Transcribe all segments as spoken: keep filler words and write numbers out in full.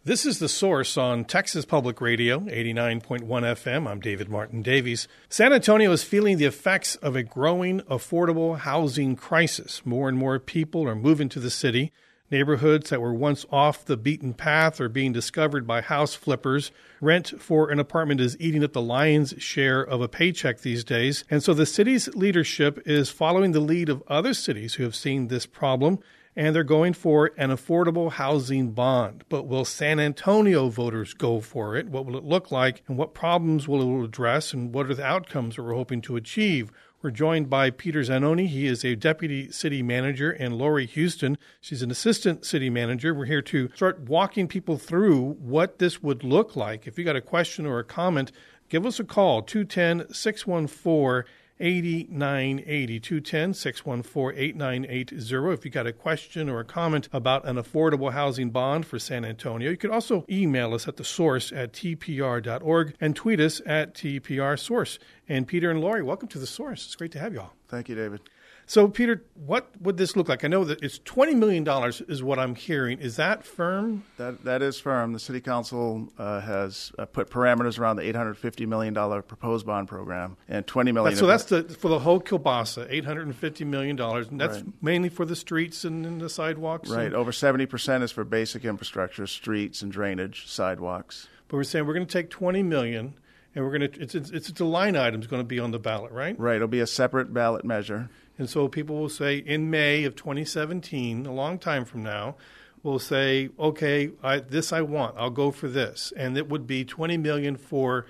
This is The Source on Texas Public Radio, eighty-nine point one F M. I'm David Martin Davies. San Antonio is feeling the effects of a growing affordable housing crisis. More and more people are moving to the city. Neighborhoods that were once off the beaten path are being discovered by house flippers. Rent for an apartment is eating up the lion's share of a paycheck these days. And so the city's leadership is following the lead of other cities who have seen this problem, and they're going for an affordable housing bond. But will San Antonio voters go for it? What will it look like? And what problems will it address? And what are the outcomes that we're hoping to achieve? We're joined by Peter Zanoni. He is a deputy city manager, and Lori Houston. She's an assistant city manager. We're here to start walking people through what this would look like. If you got a question or a comment, give us a call, two one zero, six one four, eight nine eight zero, two one zero, six one four, eight nine eight zero. If you got a question or a comment about an affordable housing bond for San Antonio, you can also email us at the source at t p r dot org and tweet us at T P R Source. And Peter and Lori, welcome to The Source. It's great to have you all. Thank you, David. So, Peter, what would this look like? I know that it's twenty million dollars is what I'm hearing. Is that firm? That That is firm. The City Council uh, has uh, put parameters around the eight hundred fifty million dollars proposed bond program, and twenty million dollars. That's, so that's the, for the whole Kielbasa, eight hundred fifty million dollars, and that's right. Mainly for the streets and, and the sidewalks? Right. And, over seventy percent is for basic infrastructure, streets and drainage, sidewalks. But we're saying we're going to take twenty million dollars, and we're going to, it's, it's, it's a line item is going to be on the ballot, right? Right. It'll be a separate ballot measure. And so people will say in May of twenty seventeen, a long time from now, will say, okay, I, this I want. I'll go for this. And it would be twenty million dollars for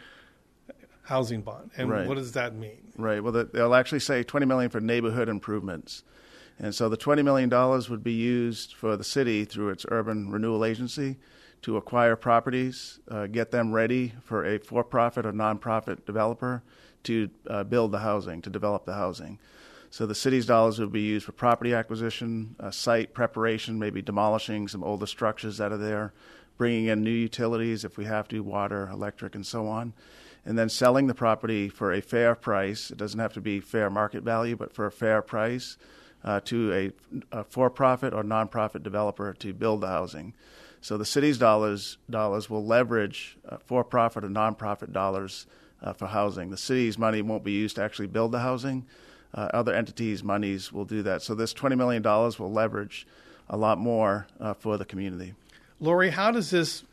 housing bond. And right. What does that mean? Right. Well, the, they'll actually say twenty million dollars for neighborhood improvements. And so the twenty million dollars would be used for the city through its urban renewal agency to acquire properties, uh, get them ready for a for-profit or nonprofit developer to uh, build the housing, to develop the housing. So the city's dollars would be used for property acquisition, uh, site preparation, maybe demolishing some older structures that are there, bringing in new utilities if we have to, water, electric, and so on, and then selling the property for a fair price. It doesn't have to be fair market value, but for a fair price uh, to a, a for-profit or nonprofit developer to build the housing. So the city's dollars dollars will leverage uh, for-profit or nonprofit dollars uh, for housing. The city's money won't be used to actually build the housing. Uh, other entities' monies will do that. So this twenty million dollars will leverage a lot more uh, for the community. Lori, how does this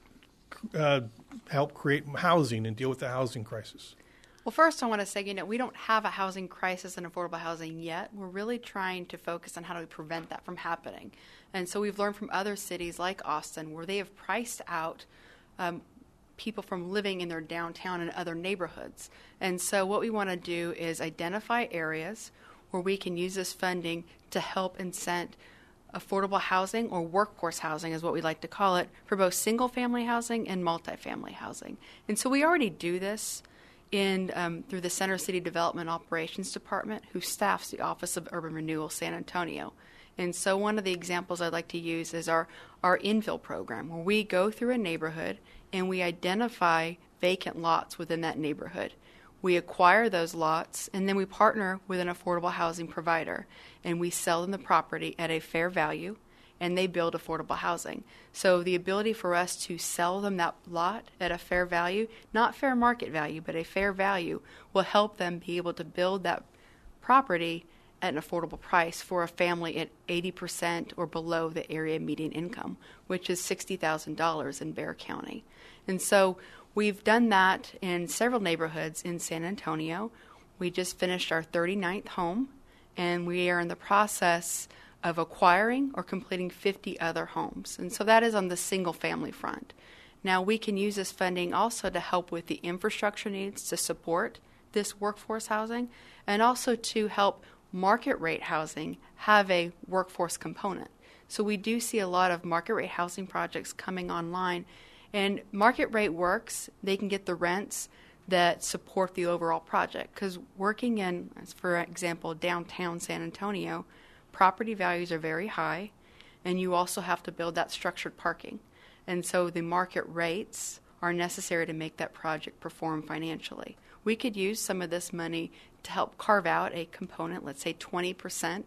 uh, help create housing and deal with the housing crisis? Well, first I want to say, you know, we don't have a housing crisis in affordable housing yet. We're really trying to focus on how do we prevent that from happening. And so we've learned from other cities like Austin where they have priced out um, people from living in their downtown and other neighborhoods. And so what we want to do is identify areas where we can use this funding to help incent affordable housing, or workforce housing is what we like to call it, for both single-family housing and multifamily housing. And so we already do this in um, through the Center City Development Operations Department, who staffs the Office of Urban Renewal San Antonio. And so one of the examples I'd like to use is our, our infill program, where we go through a neighborhood and we identify vacant lots within that neighborhood. We acquire those lots, and then we partner with an affordable housing provider, and we sell them the property at a fair value, and they build affordable housing. So the ability for us to sell them that lot at a fair value, not fair market value, but a fair value, will help them be able to build that property at an affordable price for a family at eighty percent or below the area median income, which is sixty thousand dollars in Bexar County. And so we've done that in several neighborhoods in San Antonio. We just finished our thirty-ninth home, and we are in the process of acquiring or completing fifty other homes. And so that is on the single family front. Now we can use this funding also to help with the infrastructure needs to support this workforce housing, and also to help market rate housing have a workforce component. So we do see a lot of market rate housing projects coming online, and market rate works. They can get the rents that support the overall project, because working in, for example, downtown San Antonio, property values are very high, and you also have to build that structured parking. And so the market rates are necessary to make that project perform financially. We could use some of this money to help carve out a component, let's say twenty percent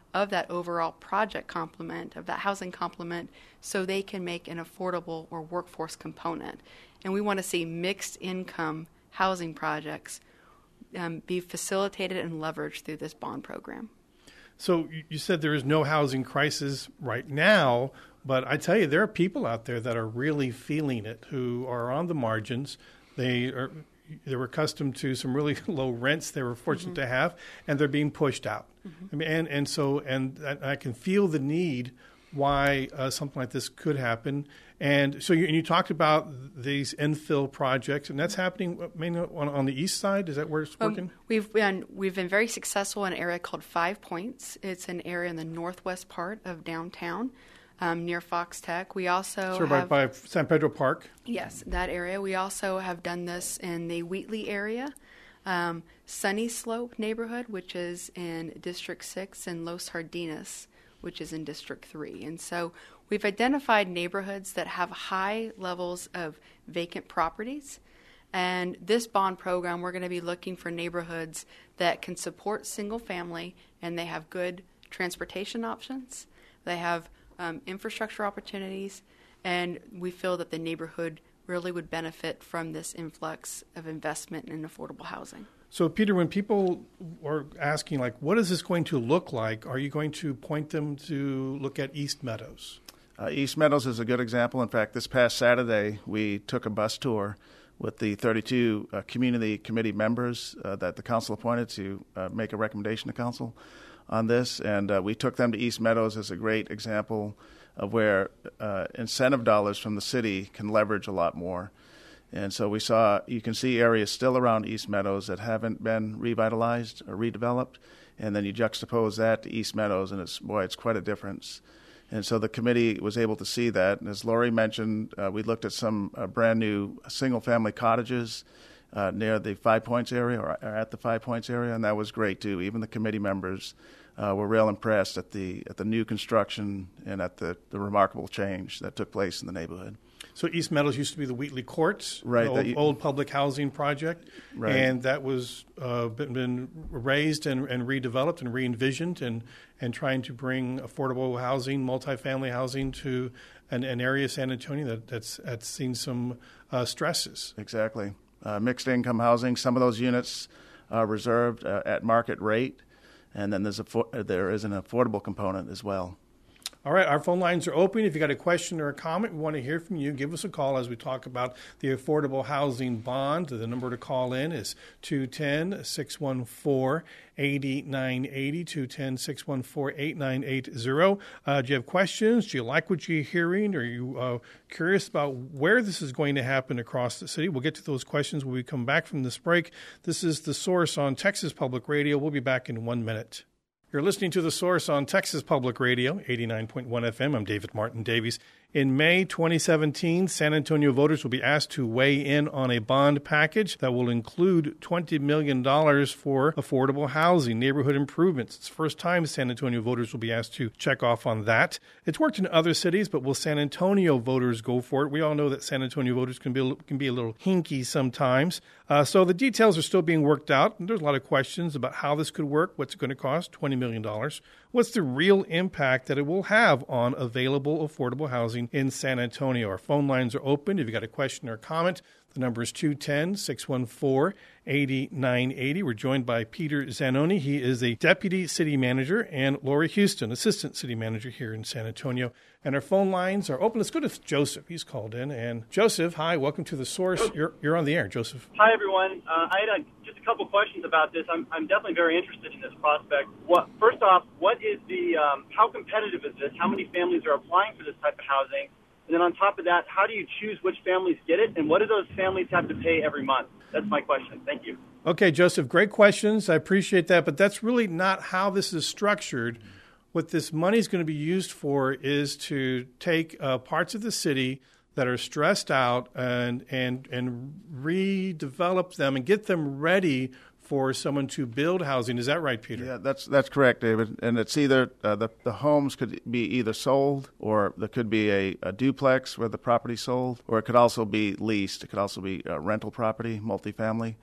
of that overall project complement, of that housing complement, so they can make an affordable or workforce component. And we want to see mixed income housing projects um, be facilitated and leveraged through this bond program. So you said there is no housing crisis right now, but I tell you, there are people out there that are really feeling it, who are on the margins. They are they were accustomed to some really low rents they were fortunate mm-hmm. to have, and they're being pushed out. Mm-hmm. I mean, and and so and I can feel the need why uh, something like this could happen. And so you, and you talked about these infill projects, and that's happening mainly on, on the east side. Is that where it's working? Um, we've been we've been very successful in an area called Five Points. It's an area in the northwest part of downtown, um, near Fox Tech. We also so have, by, by San Pedro Park. Yes, that area. We also have done this in the Wheatley area, um, Sunny Slope neighborhood, which is in District Six, and Los Jardines, which is in District three. And so we've identified neighborhoods that have high levels of vacant properties. And this bond program, we're going to be looking for neighborhoods that can support single family, and they have good transportation options. They have um, infrastructure opportunities, and we feel that the neighborhood really would benefit from this influx of investment in affordable housing. So, Peter, when people are asking, like, what is this going to look like, are you going to point them to look at East Meadows? Uh, East Meadows is a good example. In fact, this past Saturday, we took a bus tour with the thirty-two uh, community committee members uh, that the council appointed to uh, make a recommendation to council on this. And uh, we took them to East Meadows as a great example of where uh, incentive dollars from the city can leverage a lot more. And so we saw, you can see areas still around East Meadows that haven't been revitalized or redeveloped, and then you juxtapose that to East Meadows, and it's, boy, it's quite a difference. And so the committee was able to see that. And as Lori mentioned, uh, we looked at some uh, brand new single-family cottages uh, near the Five Points area, or, or at the Five Points area, and that was great too. Even the committee members uh, were real impressed at the at the new construction and at the, the remarkable change that took place in the neighborhood. So East Meadows used to be the Wheatley Courts, right, the old, you, old public housing project, right. and that was uh, been, been raised and, and redeveloped and re-envisioned, and, and trying to bring affordable housing, multifamily housing to an, an area of San Antonio that, that's, that's seen some uh, stresses. Exactly. Uh, mixed income housing, some of those units are reserved uh, at market rate, and then there's a, there is an affordable component as well. All right, our phone lines are open. If you got a question or a comment, we want to hear from you. Give us a call as we talk about the affordable housing bond. The number to call in is two one zero, six one four, eight nine eight zero, two one zero, six one four, eight nine eight zero. Uh, do you have questions? Do you like what you're hearing? Are you uh, curious about where this is going to happen across the city? We'll get to those questions when we come back from this break. This is The Source on Texas Public Radio. We'll be back in one minute. You're listening to The Source on Texas Public Radio, eighty-nine point one F M. I'm David Martin Davies. In May twenty seventeen, San Antonio voters will be asked to weigh in on a bond package that will include twenty million dollars for affordable housing, neighborhood improvements. It's the first time San Antonio voters will be asked to check off on that. It's worked in other cities, but will San Antonio voters go for it? We all know that San Antonio voters can be, can be a little hinky sometimes. Uh, so the details are still being worked out. And there's a lot of questions about how this could work, what's it going to cost, twenty million dollars. What's the real impact that it will have on available affordable housing in San Antonio? Our phone lines are open. If you've got a question or a comment, the number is two one zero, six one four, eight nine eight zero. We're joined by Peter Zanoni. He is a deputy city manager, and Lori Houston, assistant city manager here in San Antonio. And our phone lines are open. Let's go to Joseph. He's called in. And Joseph, hi, welcome to The Source. You're you're on the air, Joseph. Hi, everyone. Uh, I had a, just a couple questions about this. I'm I'm definitely very interested in this prospect. What first off, what is the um, how competitive is this? How many families are applying for this type of housing? And then on top of that, how do you choose which families get it, and what do those families have to pay every month? That's my question. Thank you. Okay, Joseph, great questions. I appreciate that, but that's really not how this is structured. What this money is going to be used for is to take uh, parts of the city that are stressed out and and and redevelop them and get them ready for someone to build housing. Is that right, Peter? Yeah, that's that's correct, David. And it's either uh, the the homes could be either sold, or there could be a, a duplex where the property's sold, or it could also be leased. It could also be uh, rental property, multifamily.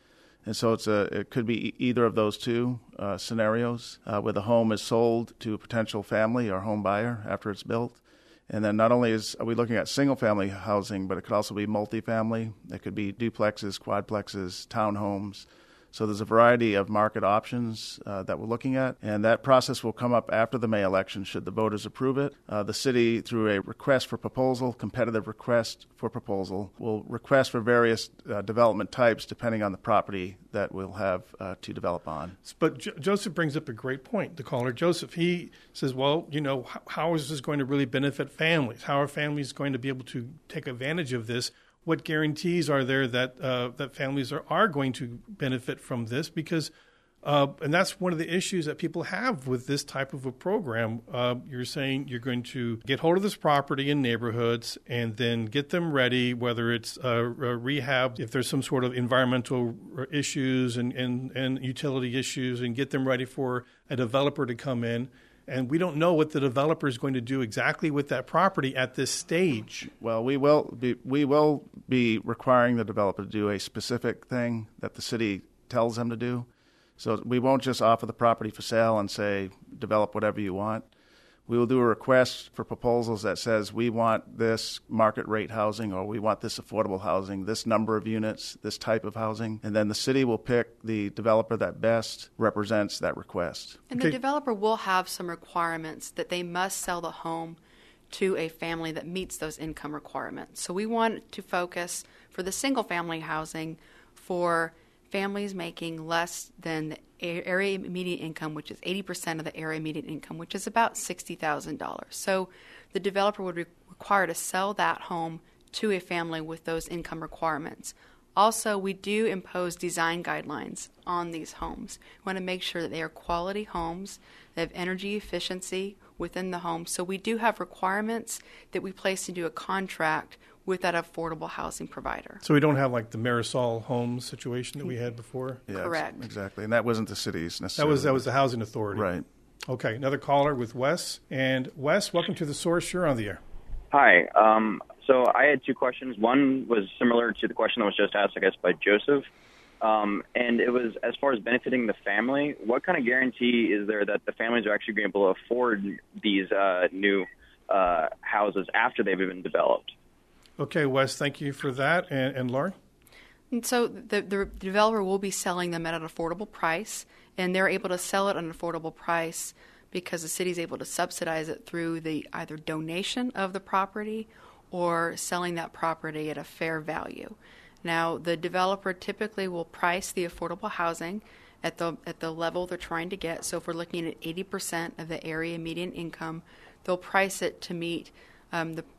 And so it's a, it could be either of those two uh, scenarios uh, where the home is sold to a potential family or home buyer after it's built. And then not only is are we looking at single-family housing, but it could also be multifamily. It could be duplexes, quadplexes, townhomes. So there's a variety of market options uh, that we're looking at, and that process will come up after the May election should the voters approve it. Uh, the city, through a request for proposal, competitive request for proposal, will request for various uh, development types depending on the property that we'll have uh, to develop on. But Jo- Joseph brings up a great point, the caller. Joseph, he says, well, you know, how, how is this going to really benefit families? How are families going to be able to take advantage of this? What guarantees are there that uh, that families are, are going to benefit from this? Because, uh, and that's one of the issues that people have with this type of a program. Uh, you're saying you're going to get hold of this property in neighborhoods and then get them ready, whether it's uh, rehab, if there's some sort of environmental issues and, and, and utility issues, and get them ready for a developer to come in. And we don't know what the developer is going to do exactly with that property at this stage. Well, we will be we will be requiring the developer to do a specific thing that the city tells them to do. So we won't just offer the property for sale and say, develop whatever you want. We will do a request for proposals that says we want this market rate housing, or we want this affordable housing, this number of units, this type of housing. And then the city will pick the developer that best represents that request. And Okay. the developer will have some requirements that they must sell the home to a family that meets those income requirements. So we want to focus for the single family housing for families making less than the area median income, which is eighty percent of the area median income, which is about sixty thousand dollars. So the developer would be required to sell that home to a family with those income requirements. Also, we do impose design guidelines on these homes. We want to make sure that they are quality homes, they have energy efficiency within the home. So we do have requirements that we place into a contract with that affordable housing provider. So we don't have like the Marisol Homes situation that we had before? Yes, Correct. Exactly. And that wasn't the city's That necessarily. was that was the Housing Authority. Right. Okay, another caller with Wes. And Wes, welcome to The Source. You're on the air. Hi. Um, so I had two questions. One was similar to the question that was just asked, I guess, by Joseph. Um, and it was, as far as benefiting the family, what kind of guarantee is there that the families are actually going to be able to afford these uh, new uh, houses after they've been developed? Okay, Wes, thank you for that. And, and Lauren? And so the, the developer will be selling them at an affordable price, and they're able to sell it at an affordable price because the city is able to subsidize it through the either donation of the property or selling that property at a fair value. Now, the developer typically will price the affordable housing at the at the level they're trying to get. So if we're looking at eighty percent of the area median income, they'll price it to meet um, the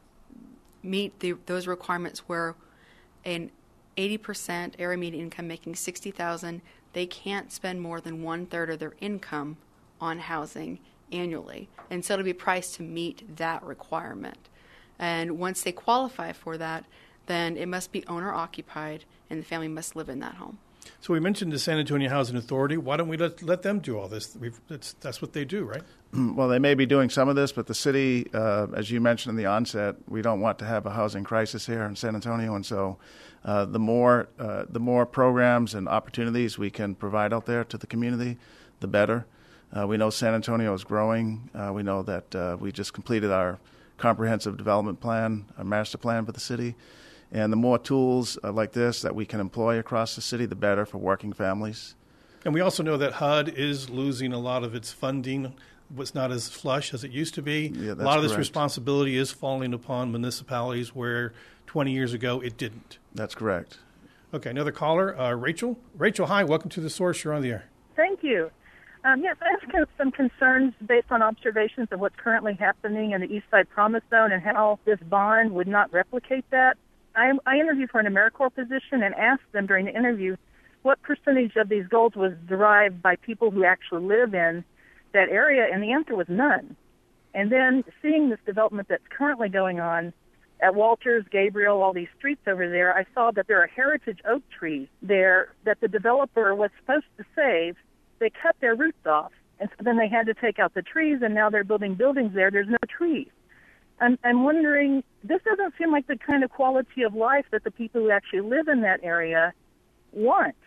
meet the, those requirements where an eighty percent area median income making sixty thousand dollars, they can't spend more than one-third of their income on housing annually. And so it'll be priced to meet that requirement. And once they qualify for that, then it must be owner-occupied, and the family must live in that home. So we mentioned the San Antonio Housing Authority. Why don't we let, let them do all this? We've, that's, that's what they do, right? Well, they may be doing some of this, but the city, uh, as you mentioned in the onset, we don't want to have a housing crisis here in San Antonio, and so uh, the more uh, the more programs and opportunities we can provide out there to the community, the better. Uh, we know San Antonio is growing. Uh, we know that uh, we just completed our comprehensive development plan, our master plan for the city. And the more tools uh, like this that we can employ across the city, the better for working families. And we also know that H U D is losing a lot of its funding. It's not as flush as it used to be. Yeah, a that's lot of this correct. responsibility is falling upon municipalities where twenty years ago it didn't. That's correct. Okay, another caller, uh, Rachel. Rachel, hi, welcome to The Source. You're on the air. Thank you. Um, yes, I have con- some concerns based on observations of what's currently happening in the East Side Promise Zone and how this bond would not replicate that. I, I interviewed for an AmeriCorps position and asked them during the interview what percentage of these goals was derived by people who actually live in that area, and the answer was none. And then seeing this development that's currently going on at Walters, Gabriel, all these streets over there, I saw that there are heritage oak trees there that the developer was supposed to save. They cut their roots off, and so then they had to take out the trees, and now they're building buildings there. There's no trees. I'm, I'm wondering, this doesn't seem like the kind of quality of life that the people who actually live in that area want.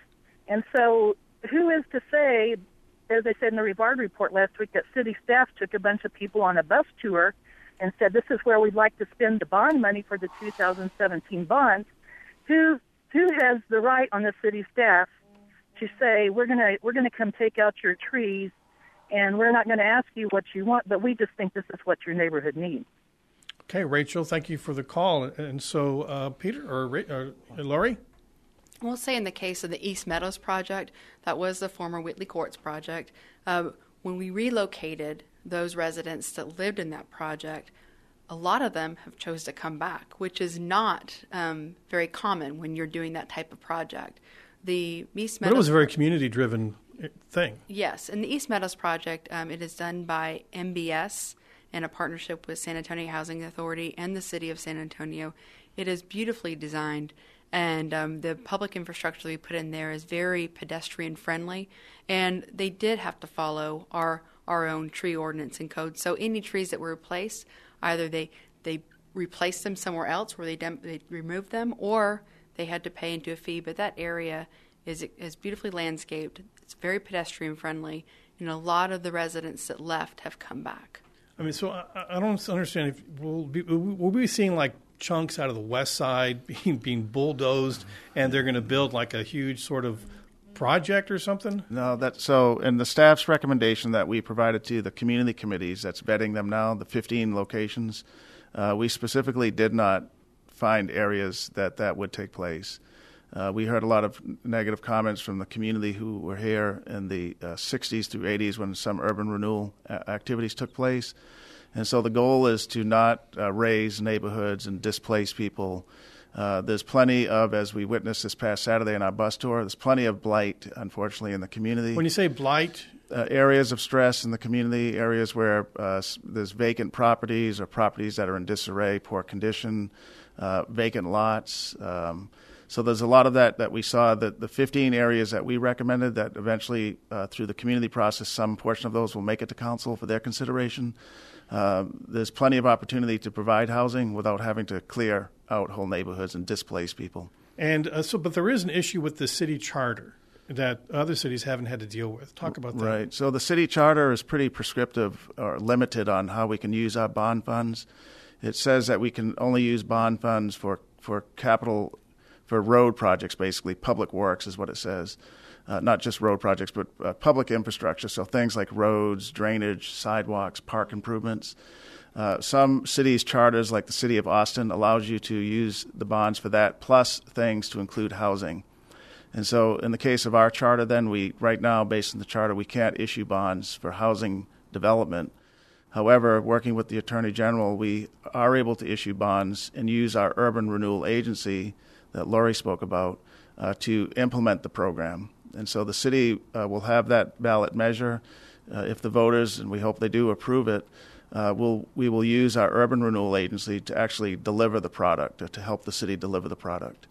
And so who is to say, as I said in the Rivard report last week, that city staff took a bunch of people on a bus tour and said, this is where we'd like to spend the bond money for the two thousand seventeen bonds. Who who has the right on the city staff to say, we're going to we're going to come take out your trees, and we're not going to ask you what you want, but we just think this is what your neighborhood needs? Okay, Rachel, thank you for the call. And so, uh, Peter or, or Lori? We'll say in the case of the East Meadows project, that was the former Whitley Courts project. Uh, when we relocated those residents that lived in that project, a lot of them have chose to come back, which is not um, very common when you're doing that type of project. The East Meadows. But it was a very community-driven thing. Yes, in the East Meadows project, um, it is done by M B S in a partnership with San Antonio Housing Authority and the City of San Antonio. It is beautifully designed. And um, the public infrastructure we put in there is very pedestrian friendly, and they did have to follow our our own tree ordinance and code. So any trees that were replaced, either they they replaced them somewhere else where they dem- they removed them, or they had to pay into a fee. But that area is is beautifully landscaped. It's very pedestrian friendly, and a lot of the residents that left have come back. I mean, so I, I don't understand if we'll be, we'll be seeing like chunks out of the west side being being bulldozed, and they're going to build like a huge sort of project or something? No, that so in the staff's recommendation that we provided to the community committees that's vetting them now, the fifteen locations, uh, we specifically did not find areas that that would take place. Uh, we heard a lot of negative comments from the community who were here in the uh, sixties through eighties when some urban renewal a- activities took place. And so the goal is to not uh, raise neighborhoods and displace people. Uh, there's plenty of, as we witnessed this past Saturday in our bus tour, there's plenty of blight, unfortunately, in the community. When you say blight? Uh, areas of stress in the community, areas where uh, there's vacant properties or properties that are in disarray, poor condition, uh, vacant lots. Um, so there's a lot of that that we saw. That the fifteen areas that we recommended that eventually, uh, through the community process, some portion of those will make it to council for their consideration. Uh, there's plenty of opportunity to provide housing without having to clear out whole neighborhoods and displace people. And uh, so, but there is an issue with the city charter that other cities haven't had to deal with. Talk about that. Right. So the city charter is pretty prescriptive or limited on how we can use our bond funds. It says that we can only use bond funds for, for capital, for road projects, basically. Public works is what it says. Uh, not just road projects, but uh, public infrastructure, so things like roads, drainage, sidewalks, park improvements. Uh, some cities' charters, like the City of Austin, allows you to use the bonds for that, plus things to include housing. And so in the case of our charter, then, we right now, based on the charter, we can't issue bonds for housing development. However, working with the Attorney General, we are able to issue bonds and use our urban renewal agency that Lori spoke about uh, to implement the program. And so the city uh, will have that ballot measure. Uh, if the voters, and we hope they do, approve it, uh, we'll, we will use our urban renewal agency to actually deliver the product, or to help the city deliver the product.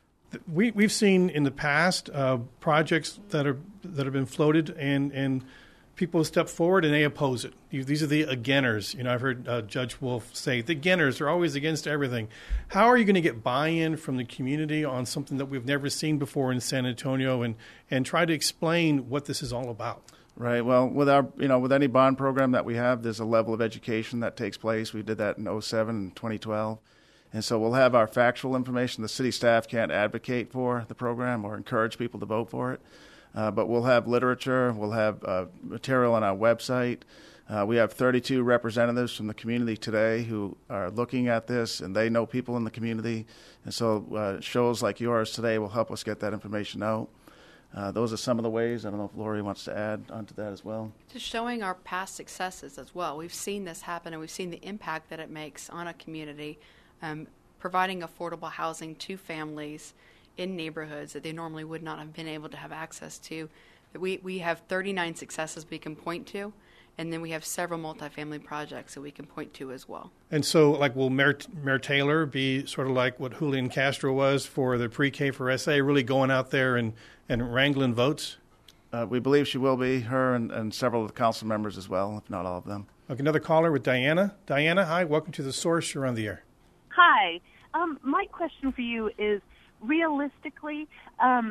We, we've seen in the past uh, projects that are that have been floated, and, and people step forward and they oppose it. These are the againers. You know, I've heard uh, Judge Wolf say the againers are always against everything. How are you going to get buy-in from the community on something that we've never seen before in San Antonio, and, and try to explain what this is all about? Right. Well, with our, you know, with any bond program that we have, there's a level of education that takes place. We did that in oh seven and twenty twelve. And so we'll have our factual information. The city staff can't advocate for the program or encourage people to vote for it. Uh, but we'll have literature, we'll have uh, material on our website. Uh, we have thirty-two representatives from the community today who are looking at this, and they know people in the community. And so uh, shows like yours today will help us get that information out. Uh, those are some of the ways. I don't know if Lori wants to add onto that as well. Just showing our past successes as well. We've seen this happen, and we've seen the impact that it makes on a community, um, providing affordable housing to families in neighborhoods that they normally would not have been able to have access to. We we have thirty-nine successes we can point to, and then we have several multifamily projects that we can point to as well. And so, like, will Mayor, Mayor Taylor be sort of like what Julian Castro was for the pre-K for S A, really going out there and, and wrangling votes? Uh, we believe she will be, her and, and several of the council members as well, if not all of them. Okay, another caller with Diana. Diana, hi, welcome to The Source. You're on the air. Hi. Um, my question for you is, realistically, um,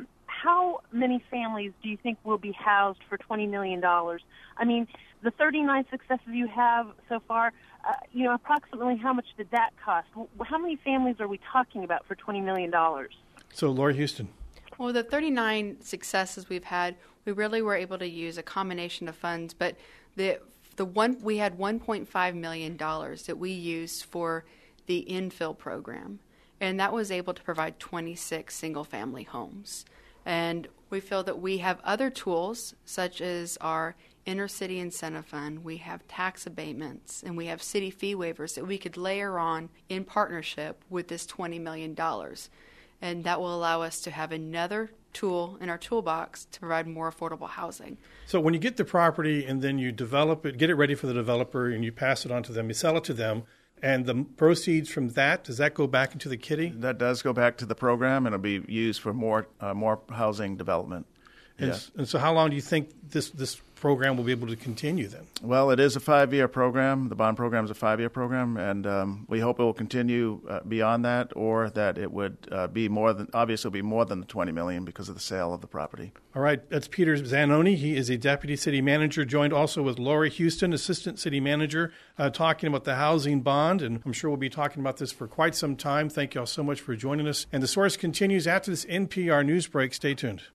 how many families do you think will be housed for twenty million dollars? I mean, the thirty-nine successes you have so far, uh, you know, approximately how much did that cost? How many families are we talking about for twenty million dollars? So, Laura Houston. Well, the thirty-nine successes we've had, we really were able to use a combination of funds, but the the one we had one point five million dollars that we used for the infill program, and that was able to provide twenty-six single-family homes. And we feel that we have other tools, such as our Inner City Incentive Fund, we have tax abatements, and we have city fee waivers that we could layer on in partnership with this twenty million dollars. And that will allow us to have another tool in our toolbox to provide more affordable housing. So when you get the property and then you develop it, get it ready for the developer, and you pass it on to them, you sell it to them, and the proceeds from that, does that go back into the kitty? That does go back to the program, and it'll be used for more uh, more housing development. And, Yeah. and so how long do you think this, this program will be able to continue then? Well, it is a five-year program. The bond program is a five-year program, and um, we hope it will continue uh, beyond that, or that it would uh, be more than, obviously, it'll be more than the twenty million dollars because of the sale of the property. All right, that's Peter Zanoni. He is a deputy city manager, joined also with Laura Houston, assistant city manager, uh, talking about the housing bond. And I'm sure we'll be talking about this for quite some time. Thank you all so much for joining us. And The Source continues after this N P R news break. Stay tuned.